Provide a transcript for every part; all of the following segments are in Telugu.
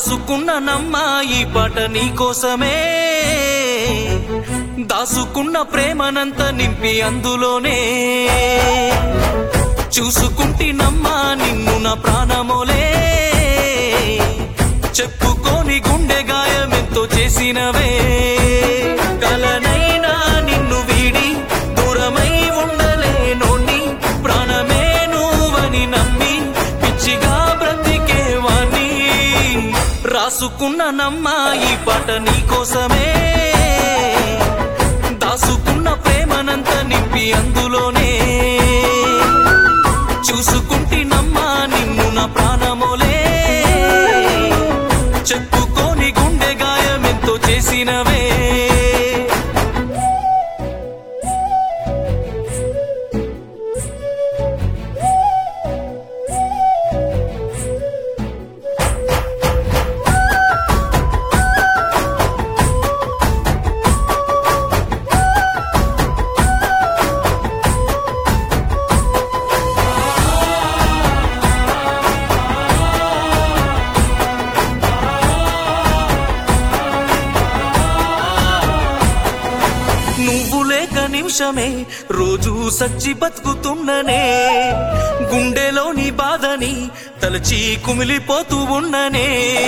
రాసుకున్నానమ్మా ఈ పాట నీకోసమే, దాసుకున్న ప్రేమనంత నింపి అందులోనే, చూసుకుంటినమ్మా నిన్ను నా ప్రాణమోలే, చెప్పుకోని గుండె గాయమెంతో చేసినవే, కలనైనా నిన్ను వీడి దూరమై ఉండలేనోని, ప్రాణమే నువ్వని నమ్మి పిచ్చిగా బ్రతికేవాణ్ణి, రాసుకున్నానమ్మా ఈ పాట నీకోసమే, దాసుకున్న ప్రేమనంత నింపి అందులోనే, చూసుకుంటినమ్మా నిన్ను నా ప్రాణమోలే, చెప్పుకోని గుండె గాయమెంతో చేసినవే. నువ్వు లేక నిమిషమే రోజు సచ్చి బతుకుతున్ననే, గుండెలోని బాధని తలచి కుమిలిపోతూ ఉన్ననే,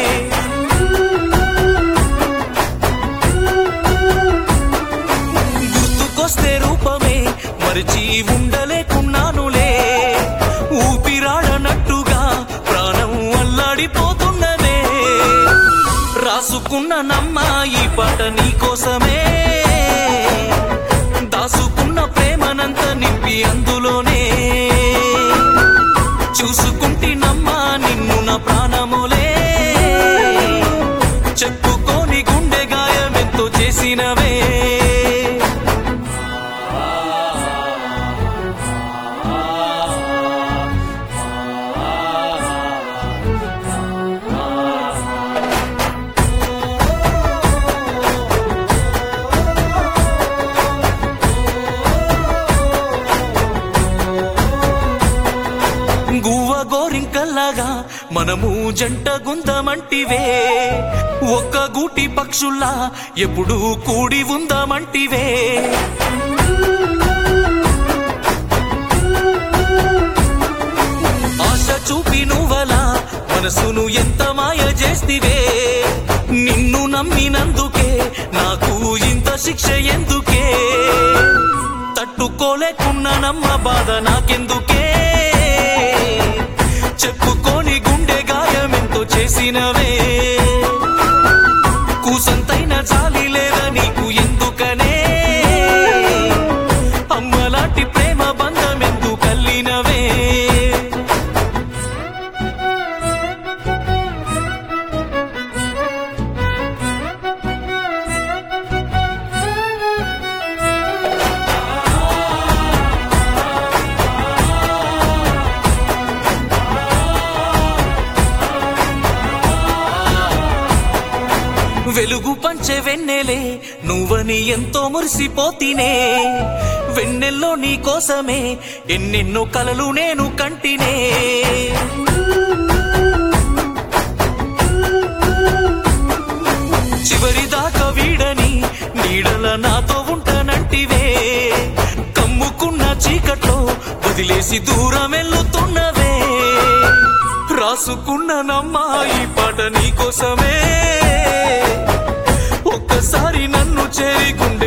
గుర్తుకొస్తే రూపమే మరిచి ఉండలేకున్నానులే, ఊపిరాడనట్టుగా ప్రాణం అల్లాడిపోతున్నదే, రాసుకున్నానమ్మా ఈ పాట నీకోసమే, దాసుకున్న ప్రేమనంత నింపి అందులోనే, చూసుకుంటినమ్మా నిన్ను నా ప్రాణమోలే, చెప్పుకోని గుండె గాయమెంతో చేసినవే. గువ్వ గోరింకల్లాగా మనము జంట గుందమంటివే, ఒక్క గూటి పక్షుల్లా ఎప్పుడు కూడి ఉందమంటివే, ఆశ చూపి నువ్వలా మనసును ఎంత మాయ చేస్తివే, నిన్ను నమ్మినందుకే నాకు ఇంత శిక్ష ఎందుకే, తట్టుకోలేకున్నానమ్మ బాధ నాకెందుకే, చెప్పుకోని గుండె గాయమెంతో చేసినవే, కూసంతైన జాలి లేదా నీకు ఎందుకనే, అమ్మలాంటి ప్రేమ బంధమెందు కల్లినవే. వెలుగు పంచే వెన్నెలే నువ్వని ఎంతో మురిసిపోతినే, వెన్నెల్లో నీ కోసమే ఎన్నెన్నో కలలు నేను కంటినే, చివరిదాకా వీడని నీడల నాతో ఉంటానంటివే, కమ్ముకున్న చీకట్లో వదిలేసి దూరం వెళ్తున్నవే, రాసుకున్నానమ్మా ఈ పాట నీకోసమే, ఒక్కసారి నన్ను చేరి